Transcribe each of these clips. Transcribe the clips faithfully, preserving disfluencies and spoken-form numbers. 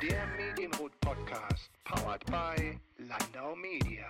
Der Medienrot-Podcast, powered by Landau Media.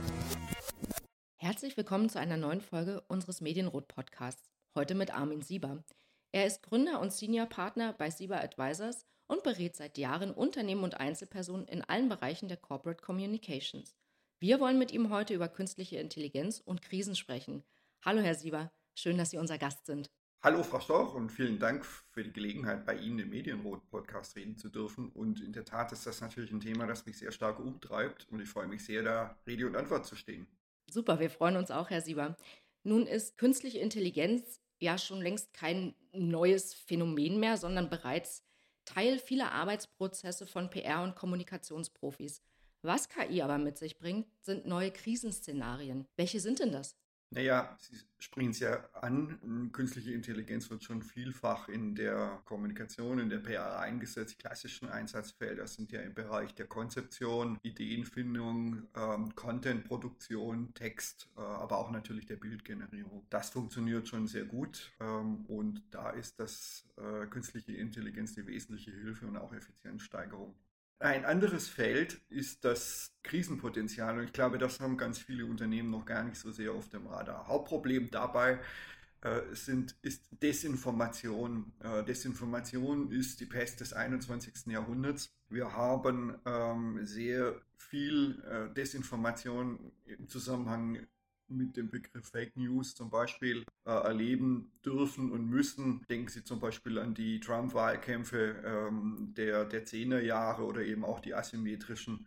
Herzlich willkommen zu einer neuen Folge unseres Medienrot-Podcasts, heute mit Armin Sieber. Er ist Gründer und Senior Partner bei Sieber Advisors und berät seit Jahren Unternehmen und Einzelpersonen in allen Bereichen der Corporate Communications. Wir wollen mit ihm heute über künstliche Intelligenz und Krisen sprechen. Hallo Herr Sieber, schön, dass Sie unser Gast sind. Hallo Frau Storch und vielen Dank für die Gelegenheit, bei Ihnen im Medienrot-Podcast reden zu dürfen. Und in der Tat ist das natürlich ein Thema, das mich sehr stark umtreibt und ich freue mich sehr, da Rede und Antwort zu stehen. Super, wir freuen uns auch, Herr Sieber. Nun ist künstliche Intelligenz ja schon längst kein neues Phänomen mehr, sondern bereits Teil vieler Arbeitsprozesse von P R- und Kommunikationsprofis. Was K I aber mit sich bringt, sind neue Krisenszenarien. Welche sind denn das? Naja, Sie sprechen es ja an, künstliche Intelligenz wird schon vielfach in der Kommunikation, in der P R eingesetzt. Die klassischen Einsatzfelder sind ja im Bereich der Konzeption, Ideenfindung, ähm, Contentproduktion, Text, äh, aber auch natürlich der Bildgenerierung. Das funktioniert schon sehr gut ähm, und da ist das äh, künstliche Intelligenz die wesentliche Hilfe und auch Effizienzsteigerung. Ein anderes Feld ist das Krisenpotenzial und ich glaube, das haben ganz viele Unternehmen noch gar nicht so sehr auf dem Radar. Hauptproblem dabei äh, sind, ist Desinformation. Äh, Desinformation ist die Pest des einundzwanzigsten Jahrhunderts. Wir haben ähm, sehr viel äh, Desinformation im Zusammenhang mit dem Begriff Fake News zum Beispiel äh, erleben dürfen und müssen. Denken Sie zum Beispiel an die Trump-Wahlkämpfe ähm, der, der zehner Jahre oder eben auch die asymmetrischen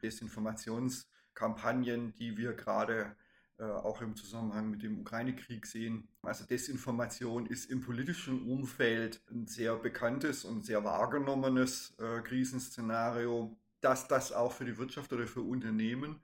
Desinformationskampagnen, die wir gerade äh, auch im Zusammenhang mit dem Ukraine-Krieg sehen. Also Desinformation ist im politischen Umfeld ein sehr bekanntes und sehr wahrgenommenes äh, Krisenszenario. Dass das auch für die Wirtschaft oder für Unternehmen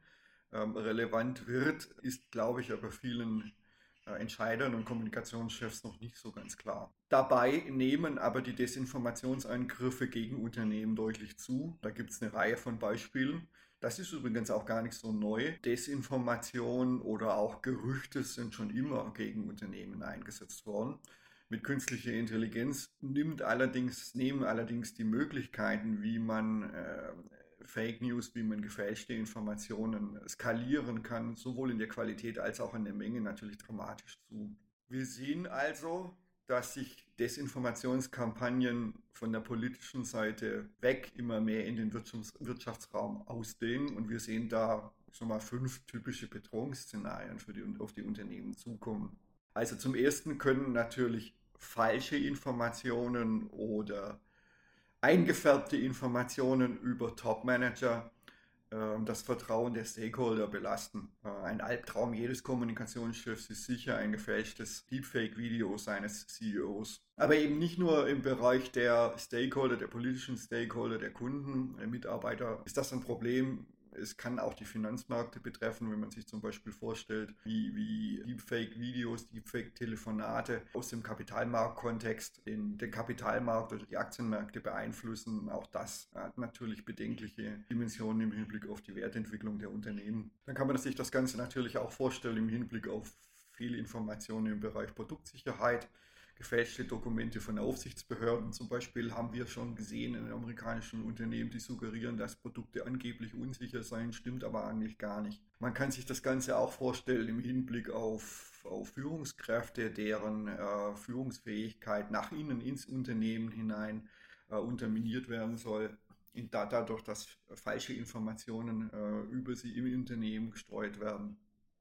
relevant wird, ist, glaube ich, aber vielen äh, Entscheidern und Kommunikationschefs noch nicht so ganz klar. Dabei nehmen aber die Desinformationsangriffe gegen Unternehmen deutlich zu. Da gibt es eine Reihe von Beispielen. Das ist übrigens auch gar nicht so neu. Desinformation oder auch Gerüchte sind schon immer gegen Unternehmen eingesetzt worden. Mit künstlicher Intelligenz nimmt allerdings, nehmen allerdings die Möglichkeiten, wie man äh, Fake News, wie man gefälschte Informationen skalieren kann, sowohl in der Qualität als auch in der Menge natürlich dramatisch zu. Wir sehen also, dass sich Desinformationskampagnen von der politischen Seite weg immer mehr in den Wirtschaftsraum ausdehnen und wir sehen da schon mal fünf typische Bedrohungsszenarien, für die, auf die Unternehmen zukommen. Also zum ersten können natürlich falsche Informationen oder eingefärbte Informationen über Top-Manager äh, das Vertrauen der Stakeholder belasten. Äh, ein Albtraum jedes Kommunikationschefs ist sicher ein gefälschtes Deepfake-Video seines C E Os. Aber eben nicht nur im Bereich der Stakeholder, der politischen Stakeholder, der Kunden, der Mitarbeiter ist das ein Problem. Es kann auch die Finanzmärkte betreffen, wenn man sich zum Beispiel vorstellt, wie, wie Deepfake-Videos, Deepfake-Telefonate aus dem Kapitalmarktkontext den, den Kapitalmarkt oder die Aktienmärkte beeinflussen. Auch das hat natürlich bedenkliche Dimensionen im Hinblick auf die Wertentwicklung der Unternehmen. Dann kann man sich das Ganze natürlich auch vorstellen im Hinblick auf viele Informationen im Bereich Produktsicherheit. Gefälschte Dokumente von Aufsichtsbehörden zum Beispiel haben wir schon gesehen in amerikanischen Unternehmen, die suggerieren, dass Produkte angeblich unsicher seien, stimmt aber eigentlich gar nicht. Man kann sich das Ganze auch vorstellen im Hinblick auf, auf Führungskräfte, deren äh, Führungsfähigkeit nach innen ins Unternehmen hinein äh, unterminiert werden soll, dadurch, dass falsche Informationen äh, über sie im Unternehmen gestreut werden.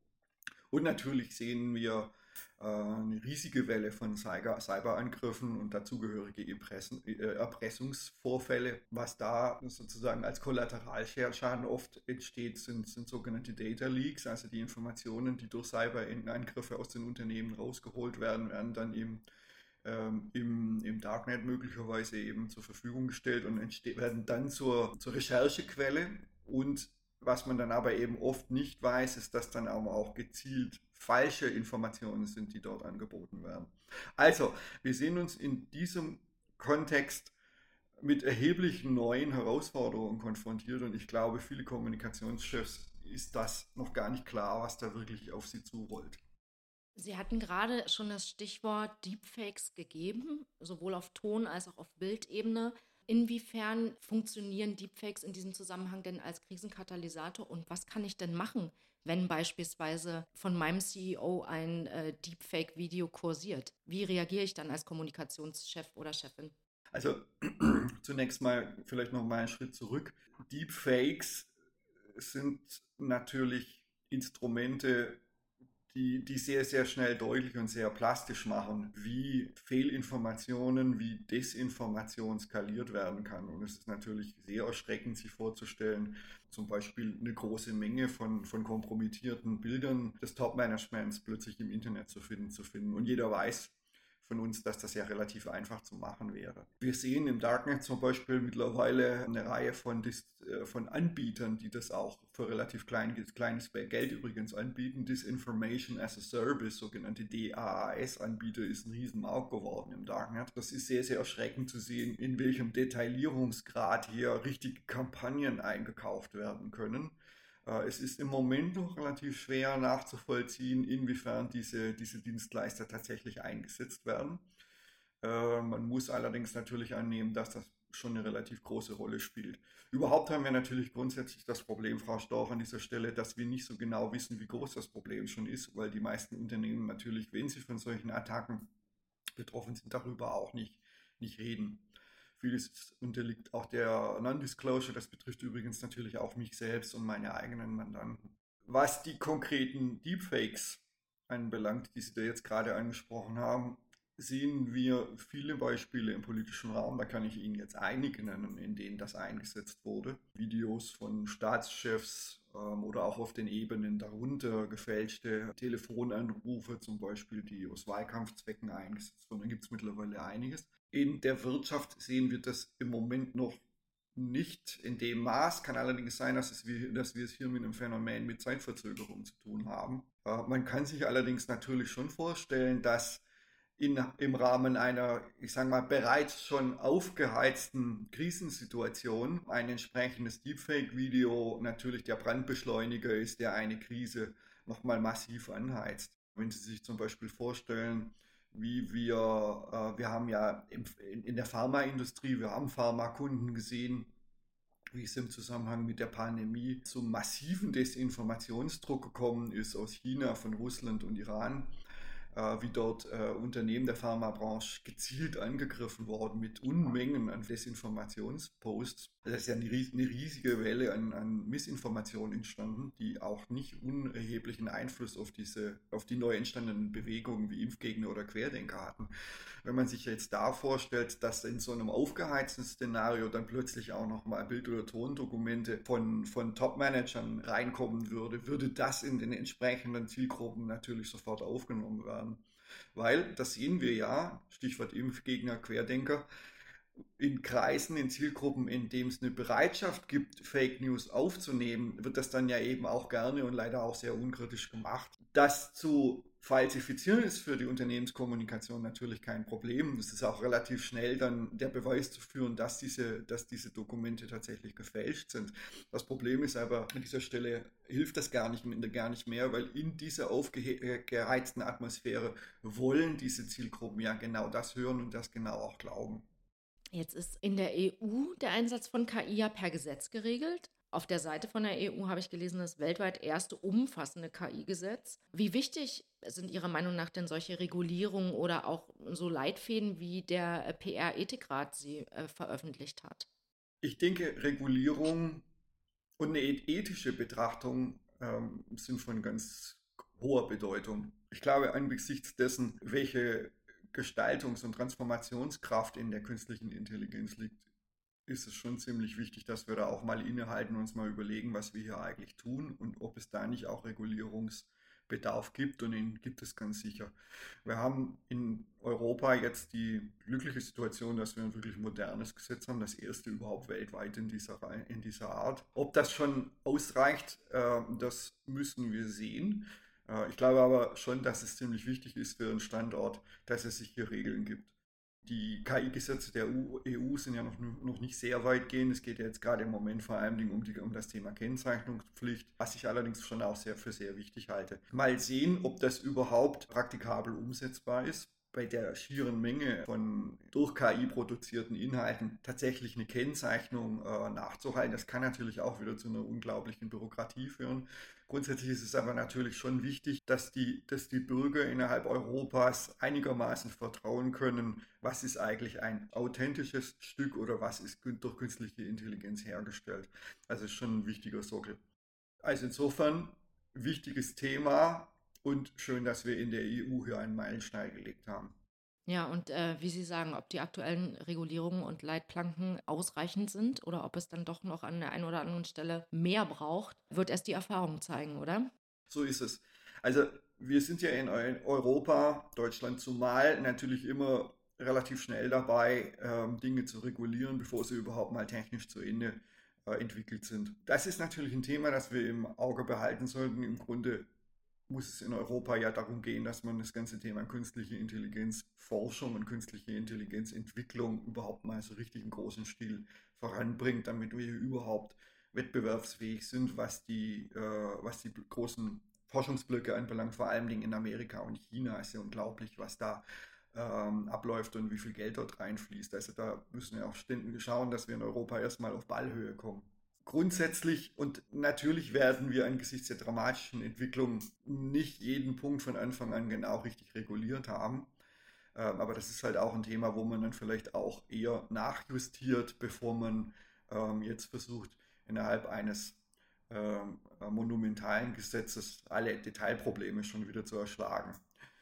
Und natürlich sehen wir eine riesige Welle von Cyberangriffen und dazugehörige Erpressungsvorfälle. Was da sozusagen als Kollateralschaden oft entsteht, sind, sind sogenannte Data Leaks, also die Informationen, die durch Cyberangriffe aus den Unternehmen rausgeholt werden, werden dann eben ähm, im, im Darknet möglicherweise eben zur Verfügung gestellt und entste- werden dann zur, zur Recherchequelle. Und was man dann aber eben oft nicht weiß, ist, dass dann auch gezielt falsche Informationen sind, die dort angeboten werden. Also, wir sehen uns in diesem Kontext mit erheblichen neuen Herausforderungen konfrontiert und ich glaube, viele Kommunikationschefs ist das noch gar nicht klar, was da wirklich auf sie zurollt. Sie hatten gerade schon das Stichwort Deepfakes gegeben, sowohl auf Ton- als auch auf Bildebene. Inwiefern funktionieren Deepfakes in diesem Zusammenhang denn als Krisenkatalysator und was kann ich denn machen, wenn beispielsweise von meinem C E O ein äh, Deepfake-Video kursiert? Wie reagiere ich dann als Kommunikationschef oder Chefin? Also zunächst mal vielleicht noch mal einen Schritt zurück. Deepfakes sind natürlich Instrumente, die, die sehr, sehr schnell deutlich und sehr plastisch machen, wie Fehlinformationen, wie Desinformation skaliert werden kann. Und es ist natürlich sehr erschreckend, sich vorzustellen, zum Beispiel eine große Menge von, von kompromittierten Bildern des Top-Managements plötzlich im Internet zu finden, zu finden. Und jeder weiß von uns, dass das ja relativ einfach zu machen wäre. Wir sehen im Darknet zum Beispiel mittlerweile eine Reihe von, von Anbietern, die das auch für relativ klein, kleines Geld übrigens anbieten. Disinformation as a Service, sogenannte D A A S-Anbieter, ist ein Riesenmarkt geworden im Darknet. Das ist sehr, sehr erschreckend zu sehen, in welchem Detaillierungsgrad hier richtige Kampagnen eingekauft werden können. Es ist im Moment noch relativ schwer nachzuvollziehen, inwiefern diese, diese Dienstleister tatsächlich eingesetzt werden. Man muss allerdings natürlich annehmen, dass das schon eine relativ große Rolle spielt. Überhaupt haben wir natürlich grundsätzlich das Problem, Frau Storch, an dieser Stelle, dass wir nicht so genau wissen, wie groß das Problem schon ist, weil die meisten Unternehmen natürlich, wenn sie von solchen Attacken betroffen sind, darüber auch nicht, nicht reden. Vieles unterliegt auch der Non-Disclosure, das betrifft übrigens natürlich auch mich selbst und meine eigenen Mandanten. Was die konkreten Deepfakes anbelangt, die Sie da jetzt gerade angesprochen haben, sehen wir viele Beispiele im politischen Raum. Da kann ich Ihnen jetzt einige nennen, in denen das eingesetzt wurde. Videos von Staatschefs ähm, oder auch auf den Ebenen darunter gefälschte Telefonanrufe zum Beispiel, die aus Wahlkampfzwecken eingesetzt wurden. Da gibt es mittlerweile einiges. In der Wirtschaft sehen wir das im Moment noch nicht in dem Maß. Kann allerdings sein, dass, es wir, dass wir es hier mit einem Phänomen mit Zeitverzögerung zu tun haben. Äh, man kann sich allerdings natürlich schon vorstellen, dass in, im Rahmen einer, ich sage mal, bereits schon aufgeheizten Krisensituation ein entsprechendes Deepfake-Video natürlich der Brandbeschleuniger ist, der eine Krise nochmal massiv anheizt. Wenn Sie sich zum Beispiel vorstellen, wie wir, äh, wir haben ja im, in, in der Pharmaindustrie, wir haben Pharmakunden gesehen, wie es im Zusammenhang mit der Pandemie zum massiven Desinformationsdruck gekommen ist aus China, von Russland und Iran, äh, wie dort äh, Unternehmen der Pharmabranche gezielt angegriffen worden mit Unmengen an Desinformationsposts. Da ist ja eine, eine riesige Welle an, an Missinformationen entstanden, die auch nicht unerheblichen Einfluss auf diese, auf die neu entstandenen Bewegungen wie Impfgegner oder Querdenker hatten. Wenn man sich jetzt da vorstellt, dass in so einem aufgeheizten Szenario dann plötzlich auch nochmal Bild- oder Tondokumente von, von Top-Managern reinkommen würde, würde das in den entsprechenden Zielgruppen natürlich sofort aufgenommen werden. Weil, das sehen wir ja, Stichwort Impfgegner, Querdenker, in Kreisen, in Zielgruppen, in denen es eine Bereitschaft gibt, Fake News aufzunehmen, wird das dann ja eben auch gerne und leider auch sehr unkritisch gemacht. Das zu falsifizieren ist für die Unternehmenskommunikation natürlich kein Problem. Es ist auch relativ schnell dann der Beweis zu führen, dass diese, dass diese Dokumente tatsächlich gefälscht sind. Das Problem ist aber, an dieser Stelle hilft das gar nicht, gar nicht mehr, weil in dieser aufgeheizten Atmosphäre wollen diese Zielgruppen ja genau das hören und das genau auch glauben. Jetzt ist in der E U der Einsatz von K I ja per Gesetz geregelt. Auf der Seite von der E U habe ich gelesen, das weltweit erste umfassende K I-Gesetz. Wie wichtig sind Ihrer Meinung nach denn solche Regulierungen oder auch so Leitfäden, wie der P R-Ethikrat sie äh, veröffentlicht hat? Ich denke, Regulierung und eine ethische Betrachtung ähm, sind von ganz hoher Bedeutung. Ich glaube, angesichts dessen, welche Gestaltungs- und Transformationskraft in der künstlichen Intelligenz liegt, ist es schon ziemlich wichtig, dass wir da auch mal innehalten und uns mal überlegen, was wir hier eigentlich tun und ob es da nicht auch Regulierungsbedarf gibt, und den gibt es ganz sicher. Wir haben in Europa jetzt die glückliche Situation, dass wir ein wirklich modernes Gesetz haben, das erste überhaupt weltweit in dieser, in dieser Art. Ob das schon ausreicht, das müssen wir sehen. Ich glaube aber schon, dass es ziemlich wichtig ist für einen Standort, dass es sich hier Regeln gibt. Die K I-Gesetze der E U sind ja noch, noch nicht sehr weitgehend. Es geht ja jetzt gerade im Moment vor allem um, die, um das Thema Kennzeichnungspflicht, was ich allerdings schon auch sehr für sehr wichtig halte. Mal sehen, ob das überhaupt praktikabel umsetzbar ist. bei der schieren Menge von durch K I produzierten Inhalten tatsächlich eine Kennzeichnung äh, nachzuhalten. Das kann natürlich auch wieder zu einer unglaublichen Bürokratie führen. Grundsätzlich ist es aber natürlich schon wichtig, dass die, dass die Bürger innerhalb Europas einigermaßen vertrauen können, was ist eigentlich ein authentisches Stück oder was ist durch künstliche Intelligenz hergestellt. Also ist schon ein wichtiger Sockel. Also insofern wichtiges Thema und schön, dass wir in der E U hier einen Meilenstein gelegt haben. Ja, und äh, wie Sie sagen, ob die aktuellen Regulierungen und Leitplanken ausreichend sind oder ob es dann doch noch an der einen oder anderen Stelle mehr braucht, wird erst die Erfahrung zeigen, oder? So ist es. Also wir sind ja in Europa, Deutschland zumal, natürlich immer relativ schnell dabei, ähm, Dinge zu regulieren, bevor sie überhaupt mal technisch zu Ende äh, entwickelt sind. Das ist natürlich ein Thema, das wir im Auge behalten sollten. Im Grunde muss es in Europa ja darum gehen, dass man das ganze Thema künstliche Intelligenzforschung und künstliche Intelligenzentwicklung überhaupt mal so richtig im großen Stil voranbringt, damit wir hier überhaupt wettbewerbsfähig sind, was die, äh, was die großen Forschungsblöcke anbelangt, vor allen Dingen in Amerika und China. Ist ja unglaublich, was da ähm, abläuft und wie viel Geld dort reinfließt. Also da müssen wir auch ständig schauen, dass wir in Europa erstmal auf Ballhöhe kommen. Grundsätzlich und natürlich werden wir angesichts der dramatischen Entwicklung nicht jeden Punkt von Anfang an genau richtig reguliert haben. Ähm, aber das ist halt auch ein Thema, wo man dann vielleicht auch eher nachjustiert, bevor man ähm, jetzt versucht, innerhalb eines ähm, monumentalen Gesetzes alle Detailprobleme schon wieder zu erschlagen.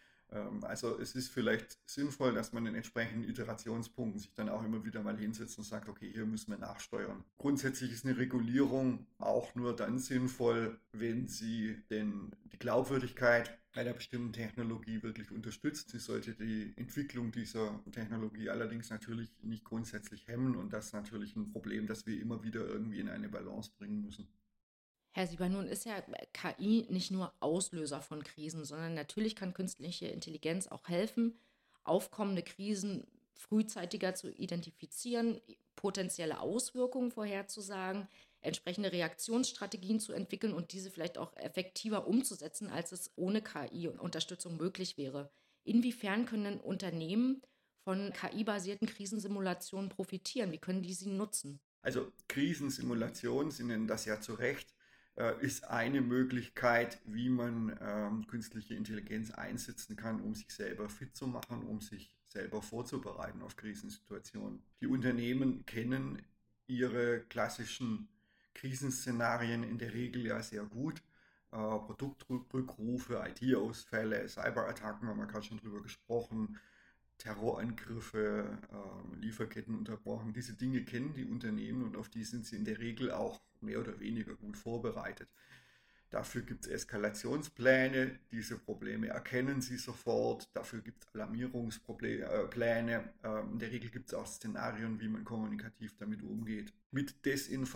Also es ist vielleicht sinnvoll, dass man in entsprechenden Iterationspunkten sich dann auch immer wieder mal hinsetzt und sagt, okay, hier müssen wir nachsteuern. Grundsätzlich ist eine Regulierung auch nur dann sinnvoll, wenn sie denn die Glaubwürdigkeit einer bestimmten Technologie wirklich unterstützt. Sie sollte die Entwicklung dieser Technologie allerdings natürlich nicht grundsätzlich hemmen und das ist natürlich ein Problem, das wir immer wieder irgendwie in eine Balance bringen müssen. Herr Sieber, nun ist ja K I nicht nur Auslöser von Krisen, sondern natürlich kann künstliche Intelligenz auch helfen, aufkommende Krisen frühzeitiger zu identifizieren, potenzielle Auswirkungen vorherzusagen, entsprechende Reaktionsstrategien zu entwickeln und diese vielleicht auch effektiver umzusetzen, als es ohne K I-Unterstützung möglich wäre. Inwiefern können Unternehmen von K I-basierten Krisensimulationen profitieren? Wie können die sie nutzen? Also Krisensimulationen, Sie nennen das ja zu Recht, ist eine Möglichkeit, wie man ähm, künstliche Intelligenz einsetzen kann, um sich selber fit zu machen, um sich selber vorzubereiten auf Krisensituationen. Die Unternehmen kennen ihre klassischen Krisenszenarien in der Regel ja sehr gut. Äh, Produktrückrufe, I T-Ausfälle, Cyberattacken, haben wir gerade schon drüber gesprochen, Terrorangriffe, äh, Lieferketten unterbrochen. Diese Dinge kennen die Unternehmen und auf die sind sie in der Regel auch mehr oder weniger gut vorbereitet. Dafür gibt es Eskalationspläne, diese Probleme erkennen sie sofort, dafür gibt es Alarmierungspläne, in der Regel gibt es auch Szenarien, wie man kommunikativ damit umgeht. Mit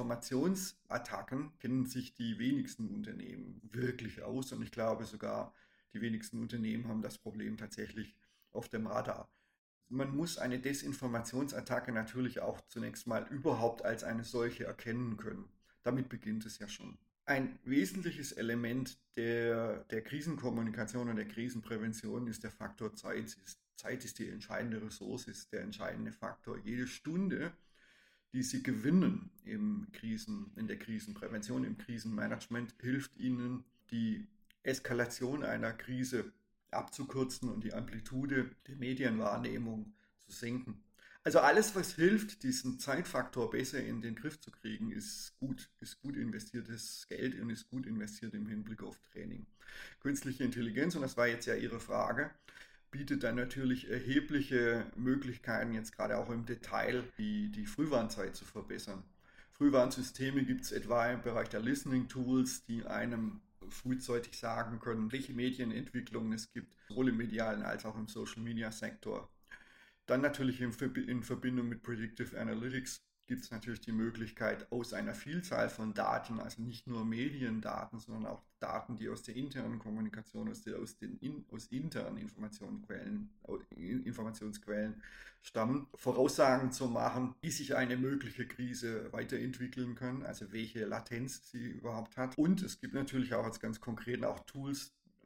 Desinformationsattacken kennen sich die wenigsten Unternehmen wirklich aus und ich glaube sogar, die wenigsten Unternehmen haben das Problem tatsächlich auf dem Radar. Man muss eine Desinformationsattacke natürlich auch zunächst mal überhaupt als eine solche erkennen können. Damit beginnt es ja schon. Ein wesentliches Element der, der Krisenkommunikation und der Krisenprävention ist der Faktor Zeit. Zeit ist die entscheidende Ressource, ist der entscheidende Faktor. Jede Stunde, die Sie gewinnen im Krisen, in der Krisenprävention, im Krisenmanagement, hilft Ihnen, die Eskalation einer Krise abzukürzen und die Amplitude der Medienwahrnehmung zu senken. Also alles, was hilft, diesen Zeitfaktor besser in den Griff zu kriegen, ist gut, ist gut investiertes Geld und ist gut investiert im Hinblick auf Training. Künstliche Intelligenz, und das war jetzt ja Ihre Frage, bietet dann natürlich erhebliche Möglichkeiten, jetzt gerade auch im Detail, die, die Frühwarnzeit zu verbessern. Frühwarnsysteme gibt es etwa im Bereich der Listening Tools, die einem frühzeitig sagen können, welche Medienentwicklungen es gibt, sowohl im medialen als auch im Social-Media-Sektor. Dann natürlich in Verbindung mit Predictive Analytics gibt es natürlich die Möglichkeit, aus einer Vielzahl von Daten, also nicht nur Mediendaten, sondern auch Daten, die aus der internen Kommunikation, aus, der, aus den in, aus internen Informationsquellen, Informationsquellen stammen, Voraussagen zu machen, wie sich eine mögliche Krise weiterentwickeln kann, also welche Latenz sie überhaupt hat. Und es gibt natürlich auch als ganz konkret auch Tools,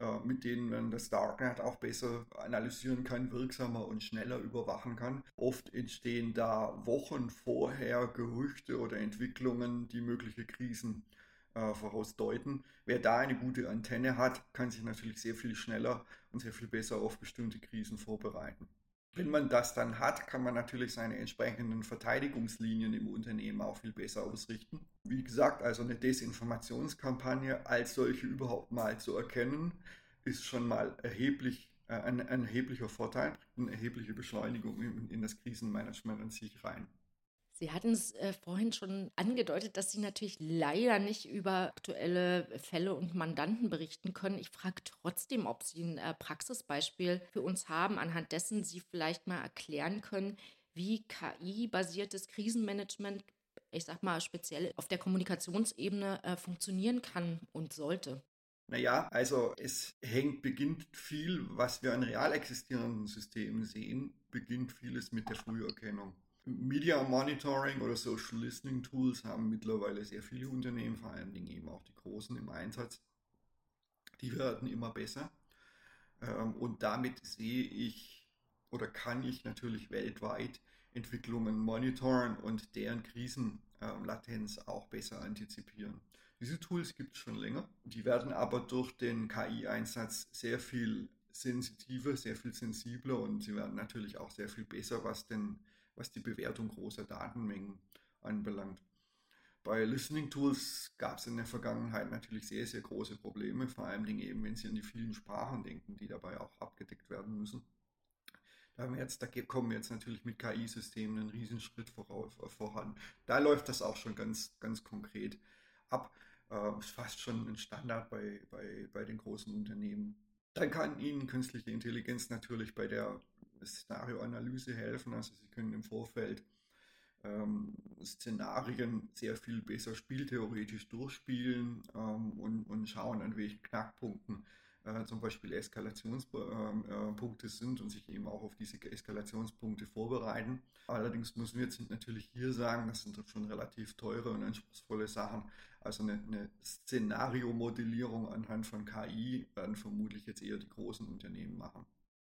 mit denen man das Darknet auch besser analysieren kann, wirksamer und schneller überwachen kann. Oft entstehen da Wochen vorher Gerüchte oder Entwicklungen, die mögliche Krisen äh, vorausdeuten. Wer da eine gute Antenne hat, kann sich natürlich sehr viel schneller und sehr viel besser auf bestimmte Krisen vorbereiten. Wenn man das dann hat, kann man natürlich seine entsprechenden Verteidigungslinien im Unternehmen auch viel besser ausrichten. Wie gesagt, also eine Desinformationskampagne als solche überhaupt mal zu erkennen, ist schon mal erheblich, äh, ein, ein erheblicher Vorteil, eine erhebliche Beschleunigung in, in das Krisenmanagement an sich rein. Sie hatten es äh, vorhin schon angedeutet, dass Sie natürlich leider nicht über aktuelle Fälle und Mandanten berichten können. Ich frage trotzdem, ob Sie ein äh, Praxisbeispiel für uns haben, anhand dessen Sie vielleicht mal erklären können, wie K I-basiertes Krisenmanagement, ich sag mal speziell auf der Kommunikationsebene, äh, funktionieren kann und sollte. Naja, also es hängt, beginnt viel, was wir an real existierenden Systemen sehen, beginnt vieles mit der Früherkennung. Media Monitoring oder Social Listening Tools haben mittlerweile sehr viele Unternehmen, vor allen Dingen eben auch die großen im Einsatz. Die werden immer besser. Und damit sehe ich oder kann ich natürlich weltweit Entwicklungen monitoren und deren Krisenlatenz auch besser antizipieren. Diese Tools gibt es schon länger. Die werden aber durch den K I-Einsatz sehr viel sensitiver, sehr viel sensibler und sie werden natürlich auch sehr viel besser, was denn was die Bewertung großer Datenmengen anbelangt. Bei Listening Tools gab es in der Vergangenheit natürlich sehr, sehr große Probleme, vor allem eben, wenn Sie an die vielen Sprachen denken, die dabei auch abgedeckt werden müssen. Da, haben wir jetzt, da kommen wir jetzt natürlich mit K I-Systemen einen Riesenschritt voraus, voran. Da läuft das auch schon ganz, ganz konkret ab. Äh, ist fast schon ein Standard bei, bei, bei den großen Unternehmen. Dann kann Ihnen künstliche Intelligenz natürlich bei der Szenarioanalyse helfen. Also Sie können im Vorfeld ähm, Szenarien sehr viel besser spieltheoretisch durchspielen ähm, und, und schauen, an welchen Knackpunkten äh, zum Beispiel Eskalationspunkte äh, sind und sich eben auch auf diese Eskalationspunkte vorbereiten. Allerdings müssen wir jetzt natürlich hier sagen, das sind schon relativ teure und anspruchsvolle Sachen. Also eine, eine Szenariomodellierung anhand von K I werden vermutlich jetzt eher die großen Unternehmen machen.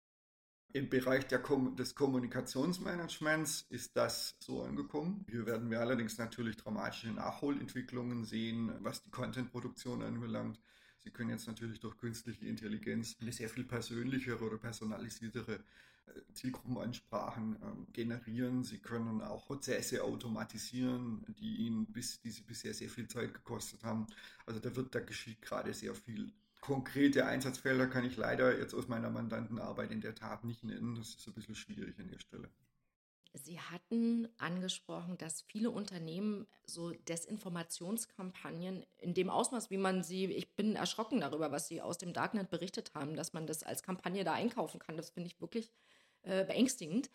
Im Bereich der Kom- des Kommunikationsmanagements ist das so angekommen. Hier werden wir allerdings natürlich dramatische Nachholentwicklungen sehen, was die Contentproduktion anbelangt. Sie können jetzt natürlich durch künstliche Intelligenz eine sehr viel persönlichere oder personalisiertere Zielgruppenansprachen ähm, generieren. Sie können auch Prozesse automatisieren, die Ihnen bis, die Sie bisher sehr viel Zeit gekostet haben. Also da wird, da geschieht gerade sehr viel. Konkrete Einsatzfelder kann ich leider jetzt aus meiner Mandantenarbeit in der Tat nicht nennen. Das ist ein bisschen schwierig an der Stelle. Sie hatten angesprochen, dass viele Unternehmen so Desinformationskampagnen in dem Ausmaß, wie man sie, ich bin erschrocken darüber, was Sie aus dem Darknet berichtet haben, dass man das als Kampagne da einkaufen kann. Das finde ich wirklich äh, beängstigend.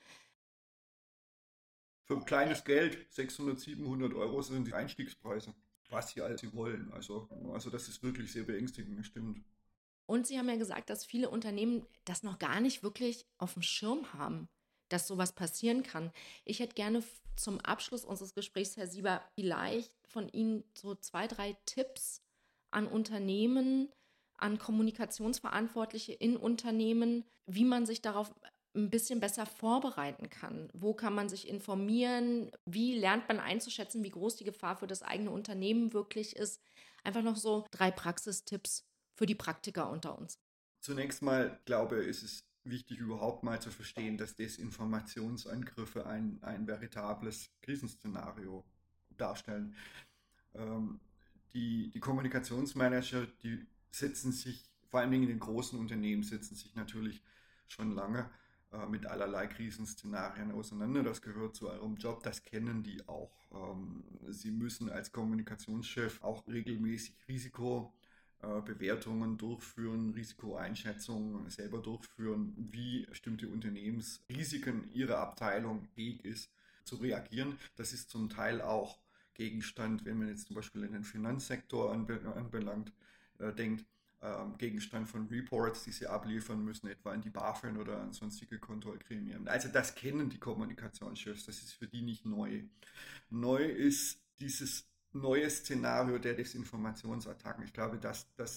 Für kleines Geld, sechshundert, siebenhundert Euro sind die Einstiegspreise, was Sie alles wollen. Also, also das ist wirklich sehr beängstigend, das stimmt. Und Sie haben ja gesagt, dass viele Unternehmen das noch gar nicht wirklich auf dem Schirm haben, dass sowas passieren kann. Ich hätte gerne zum Abschluss unseres Gesprächs, Herr Sieber, vielleicht von Ihnen so zwei, drei Tipps an Unternehmen, an Kommunikationsverantwortliche in Unternehmen, wie man sich darauf ein bisschen besser vorbereiten kann. Wo kann man sich informieren? Wie lernt man einzuschätzen, wie groß die Gefahr für das eigene Unternehmen wirklich ist? Einfach noch so drei Praxistipps für die Praktiker unter uns. Zunächst mal, glaube ich, ist es wichtig, überhaupt mal zu verstehen, dass Desinformationsangriffe ein, ein veritables Krisenszenario darstellen. Ähm, die, die Kommunikationsmanager, die setzen sich, vor allem in den großen Unternehmen, setzen sich natürlich schon lange äh, mit allerlei Krisenszenarien auseinander. Das gehört zu eurem Job, das kennen die auch. Ähm, sie müssen als Kommunikationschef auch regelmäßig Risiko Bewertungen durchführen, Risikoeinschätzungen selber durchführen, wie bestimmte Unternehmensrisiken ihrer Abteilung fähig ist zu reagieren. Das ist zum Teil auch Gegenstand, wenn man jetzt zum Beispiel in den Finanzsektor anbe- anbelangt, äh, denkt, äh, Gegenstand von Reports, die sie abliefern müssen, etwa an die BaFin oder an sonstige Kontrollgremien. Also das kennen die Kommunikationschefs, das ist für die nicht neu. Neu ist dieses neues Szenario der Desinformationsattacken. Ich glaube, dass das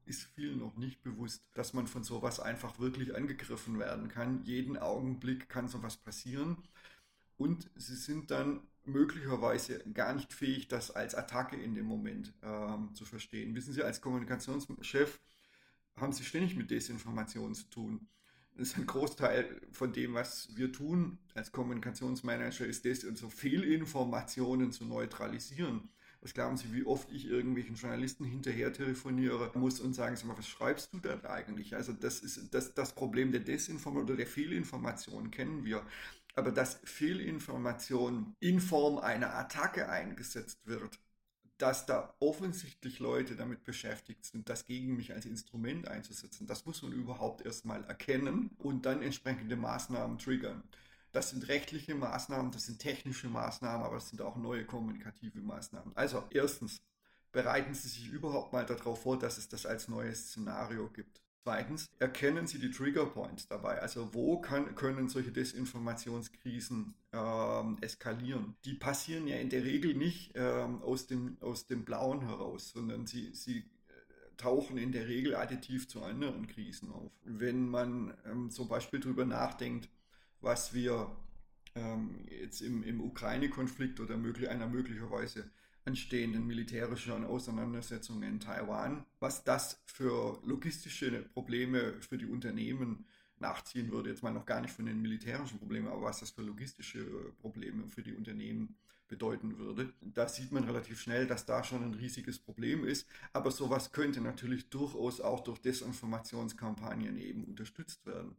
ist vielen noch nicht bewusst, dass man von sowas einfach wirklich angegriffen werden kann. Jeden Augenblick kann sowas passieren. Und sie sind dann möglicherweise gar nicht fähig, das als Attacke in dem Moment ähm, zu verstehen. Wissen Sie, als Kommunikationschef haben Sie ständig mit Desinformation zu tun. Das ist ein Großteil von dem, was wir tun als Kommunikationsmanager, ist das, unsere Fehlinformationen zu neutralisieren. Was glauben Sie, wie oft ich irgendwelchen Journalisten hinterher telefoniere muss und sagen, sag mal, was schreibst du da eigentlich? Also das ist das, das Problem der Desinformation oder der Fehlinformation kennen wir. Aber dass Fehlinformation in Form einer Attacke eingesetzt wird, dass da offensichtlich Leute damit beschäftigt sind, das gegen mich als Instrument einzusetzen, das muss man überhaupt erstmal erkennen und dann entsprechende Maßnahmen triggern. Das sind rechtliche Maßnahmen, das sind technische Maßnahmen, aber es sind auch neue kommunikative Maßnahmen. Also erstens, bereiten Sie sich überhaupt mal darauf vor, dass es das als neues Szenario gibt. Zweitens, erkennen Sie die Trigger Points dabei. Also wo kann, können solche Desinformationskrisen ähm, eskalieren? Die passieren ja in der Regel nicht ähm, aus dem, aus dem Blauen heraus, sondern sie, sie tauchen in der Regel additiv zu anderen Krisen auf. Wenn man ähm, zum Beispiel darüber nachdenkt, was wir ähm, jetzt im, im Ukraine-Konflikt oder möglich, einer möglicherweise anstehenden militärischen Auseinandersetzungen in Taiwan, was das für logistische Probleme für die Unternehmen nachziehen würde, jetzt mal noch gar nicht von den militärischen Problemen, aber was das für logistische Probleme für die Unternehmen bedeuten würde. Da sieht man relativ schnell, dass da schon ein riesiges Problem ist, aber sowas könnte natürlich durchaus auch durch Desinformationskampagnen eben unterstützt werden.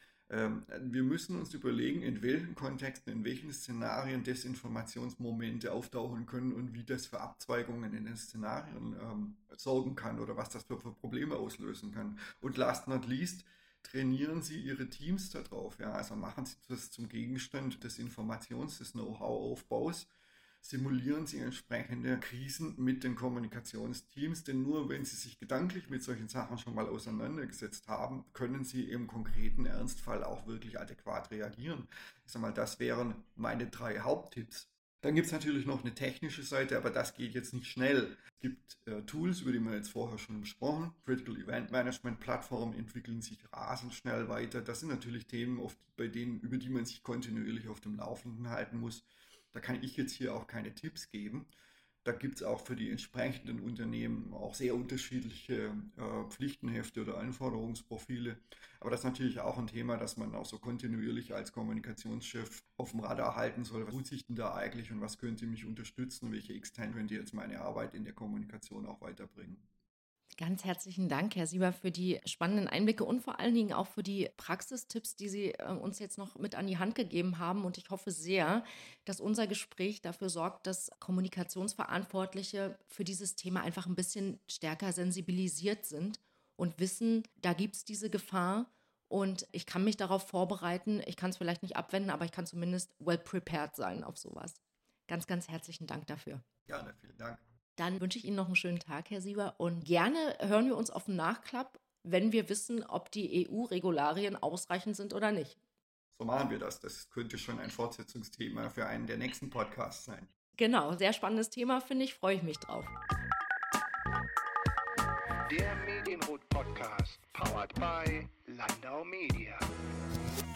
Wir müssen uns überlegen, in welchen Kontexten, in welchen Szenarien Desinformationsmomente auftauchen können und wie das für Abzweigungen in den Szenarien ähm, sorgen kann oder was das für, für Probleme auslösen kann. Und last not least, trainieren Sie Ihre Teams darauf. Ja? Also machen Sie das zum Gegenstand des Informations-, des Know-how-Aufbaus. Simulieren Sie entsprechende Krisen mit den Kommunikationsteams, denn nur wenn Sie sich gedanklich mit solchen Sachen schon mal auseinandergesetzt haben, können Sie im konkreten Ernstfall auch wirklich adäquat reagieren. Ich sag mal, das wären meine drei Haupttipps. Dann gibt es natürlich noch eine technische Seite, aber das geht jetzt nicht schnell. Es gibt äh, Tools, über die wir jetzt vorher schon besprochen. Critical Event Management Plattformen entwickeln sich rasend schnell weiter. Das sind natürlich Themen, auf, bei denen, über die man sich kontinuierlich auf dem Laufenden halten muss. Da kann ich jetzt hier auch keine Tipps geben. Da gibt es auch für die entsprechenden Unternehmen auch sehr unterschiedliche äh, Pflichtenhefte oder Anforderungsprofile. Aber das ist natürlich auch ein Thema, das man auch so kontinuierlich als Kommunikationschef auf dem Radar halten soll. Was tut sich denn da eigentlich und was könnte mich unterstützen? Welche Extern könnte jetzt meine Arbeit in der Kommunikation auch weiterbringen? Ganz herzlichen Dank, Herr Sieber, für die spannenden Einblicke und vor allen Dingen auch für die Praxistipps, die Sie äh, uns jetzt noch mit an die Hand gegeben haben. Und ich hoffe sehr, dass unser Gespräch dafür sorgt, dass Kommunikationsverantwortliche für dieses Thema einfach ein bisschen stärker sensibilisiert sind und wissen, da gibt es diese Gefahr und ich kann mich darauf vorbereiten. Ich kann es vielleicht nicht abwenden, aber ich kann zumindest well prepared sein auf sowas. Ganz, ganz herzlichen Dank dafür. Gerne, vielen Dank. Dann wünsche ich Ihnen noch einen schönen Tag, Herr Sieber. Und gerne hören wir uns auf dem Nachklapp, wenn wir wissen, ob die E U-Regularien ausreichend sind oder nicht. So machen wir das. Das könnte schon ein Fortsetzungsthema für einen der nächsten Podcasts sein. Genau, sehr spannendes Thema, finde ich. Freue ich mich drauf. Der Medienrot Podcast, powered by Landau Media.